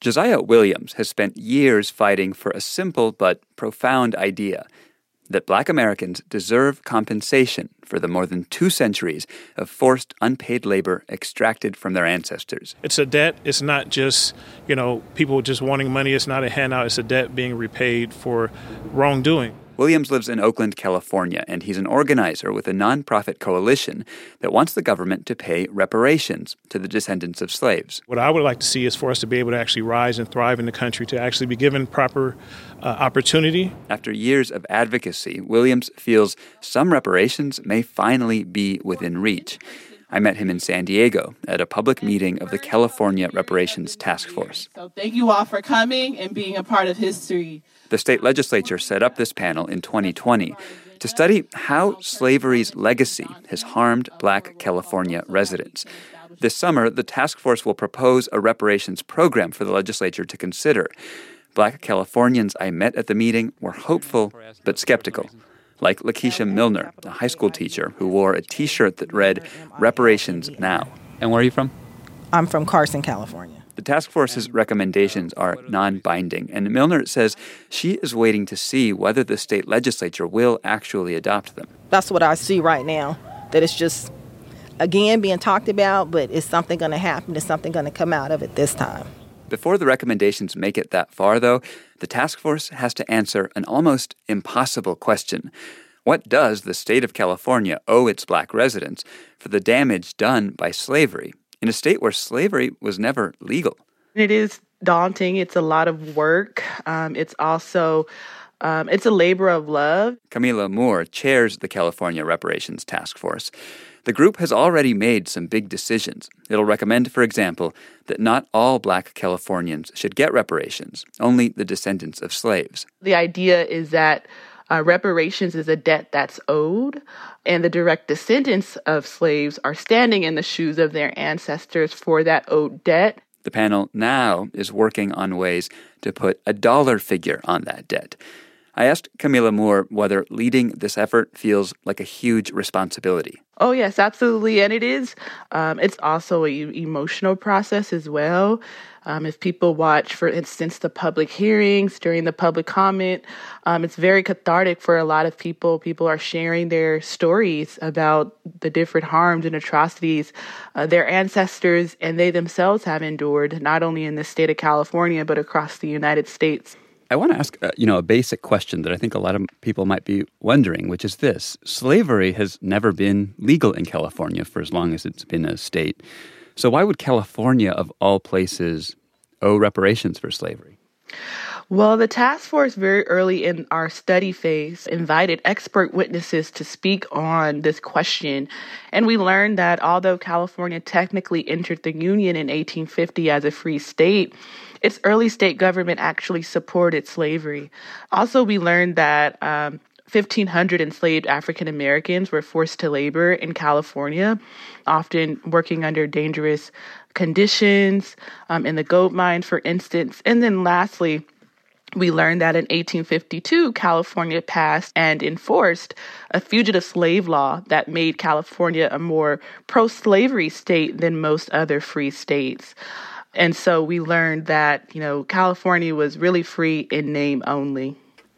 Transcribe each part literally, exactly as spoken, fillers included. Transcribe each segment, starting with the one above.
Josiah Williams has spent years fighting for a simple but profound idea: that Black Americans deserve compensation for the more than two centuries of forced unpaid labor extracted from their ancestors. It's a debt. It's not just, you know, people just wanting money. It's not a handout. It's a debt being repaid for wrongdoing. Williams lives in Oakland, California, and he's an organizer with a nonprofit coalition that wants the government to pay reparations to the descendants of slaves. What I would like to see is for us to be able to actually rise and thrive in the country, to actually be given proper uh, opportunity. After years of advocacy, Williams feels some reparations may finally be within reach. I met him in San Diego at a public meeting of the California Reparations Task Force. So thank you all for coming and being a part of history. The state legislature set up this panel in twenty twenty to study how slavery's legacy has harmed Black California residents. This summer, the task force will propose a reparations program for the legislature to consider. Black Californians I met at the meeting were hopeful but skeptical, like Lakeisha Milner, a high school teacher who wore a T-shirt that read, "Reparations Now." And where are you from? I'm from Carson, California. The task force's recommendations are non-binding, and Milner says she is waiting to see whether the state legislature will actually adopt them. That's what I see right now, that it's just, again, being talked about, but is something going to happen? Is something going to come out of it this time? Before the recommendations make it that far, though, the task force has to answer an almost impossible question. What does the state of California owe its Black residents for the damage done by slavery in a state where slavery was never legal? It is daunting. It's a lot of work. Um, it's also, um, it's a labor of love. Camila Moore chairs the California Reparations Task Force. The group has already made some big decisions. It'll recommend, for example, that not all Black Californians should get reparations, only the descendants of slaves. The idea is that uh, reparations is a debt that's owed, and the direct descendants of slaves are standing in the shoes of their ancestors for that owed debt. The panel now is working on ways to put a dollar figure on that debt. I asked Camila Moore whether leading this effort feels like a huge responsibility. Oh, yes, absolutely. And it is. Um, it's also an emotional process as well. Um, if people watch, for instance, the public hearings during the public comment, um, it's very cathartic for a lot of people. People are sharing their stories about the different harms and atrocities uh, their ancestors and they themselves have endured, not only in the state of California, but across the United States. I want to ask, uh, you know, a basic question that I think a lot of people might be wondering, which is this. Slavery has never been legal in California for as long as it's been a state. So why would California, of all places, owe reparations for slavery? Well, the task force very early in our study phase invited expert witnesses to speak on this question. And we learned that although California technically entered the Union in eighteen fifty as a free state, its early state government actually supported slavery. Also, we learned that um, fifteen hundred enslaved African Americans were forced to labor in California, often working under dangerous conditions um, in the gold mine, for instance. And then lastly, we learned that in eighteen fifty-two, California passed and enforced a fugitive slave law that made California a more pro-slavery state than most other free states. And so we learned that, you know, California was really free in name only.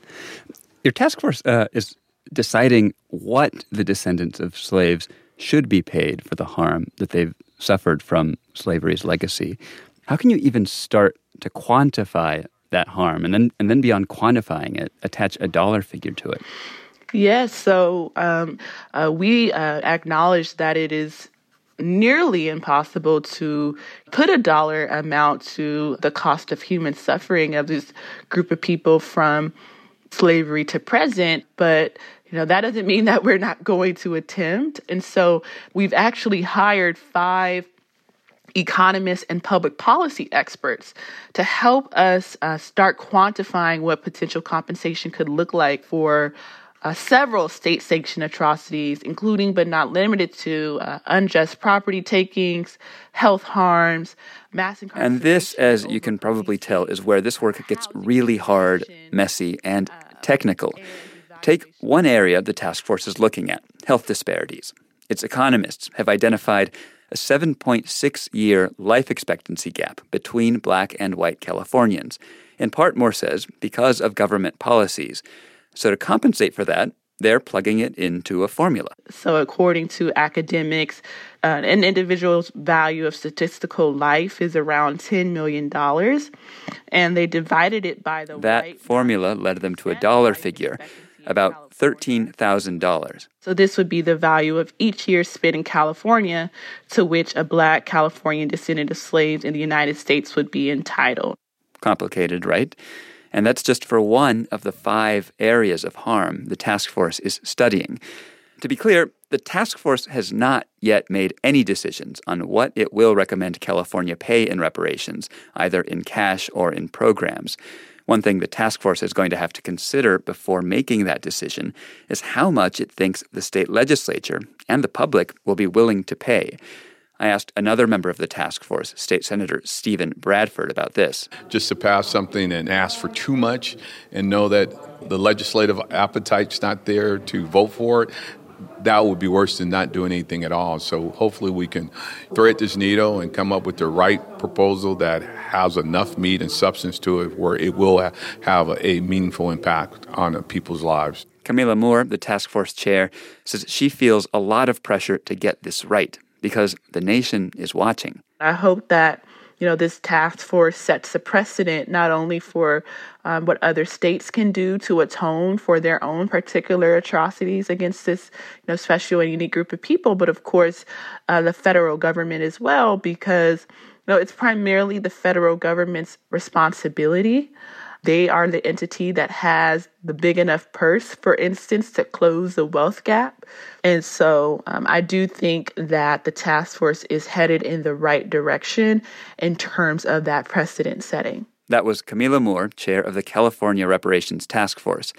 Your task force uh, is deciding what the descendants of slaves should be paid for the harm that they've suffered from slavery's legacy. How can you even start to quantify that harm, and then and then beyond quantifying it, attach a dollar figure to it? Yes, so um, uh, we uh, acknowledge that it is nearly impossible to put a dollar amount to the cost of human suffering of this group of people from slavery to present, but you know that doesn't mean that we're not going to attempt. And so we've actually hired five economists and public policy experts to help us uh, start quantifying what potential compensation could look like for uh, several state-sanctioned atrocities, including but not limited to uh, unjust property takings, health harms, mass incarceration. And this, as you can probably tell, is where this work gets really hard, messy, and technical. Take one area the task force is looking at, health disparities. Its economists have identified a seven point six year life expectancy gap between black and white Californians, in part, Moore says, because of government policies. So to compensate for that, they're plugging it into a formula. So according to academics, uh, an individual's value of statistical life is around ten million dollars, and they divided it by the That white formula led them to a dollar figure, about thirteen thousand dollars. So this would be the value of each year spent in California to which a black Californian descendant of slaves in the United States would be entitled. Complicated, right? And that's just for one of the five areas of harm the task force is studying. To be clear, the task force has not yet made any decisions on what it will recommend California pay in reparations, either in cash or in programs. One thing the task force is going to have to consider before making that decision is how much it thinks the state legislature and the public will be willing to pay. I asked another member of the task force, State Senator Stephen Bradford, about this. Just to pass something and ask for too much and know that the legislative appetite's not there to vote for it, that would be worse than not doing anything at all. So hopefully we can thread this needle and come up with the right proposal that has enough meat and substance to it where it will have a meaningful impact on people's lives. Camila Moore, the task force chair, says she feels a lot of pressure to get this right because the nation is watching. I hope that, you know, this task force sets a precedent not only for um, what other states can do to atone for their own particular atrocities against this, you know, special and unique group of people, but of course, uh, the federal government as well, because, you know, it's primarily the federal government's responsibility. They are the entity that has the big enough purse, for instance, to close the wealth gap. And so um, I do think that the task force is headed in the right direction in terms of that precedent setting. That was Camila Moore, chair of the California Reparations Task Force.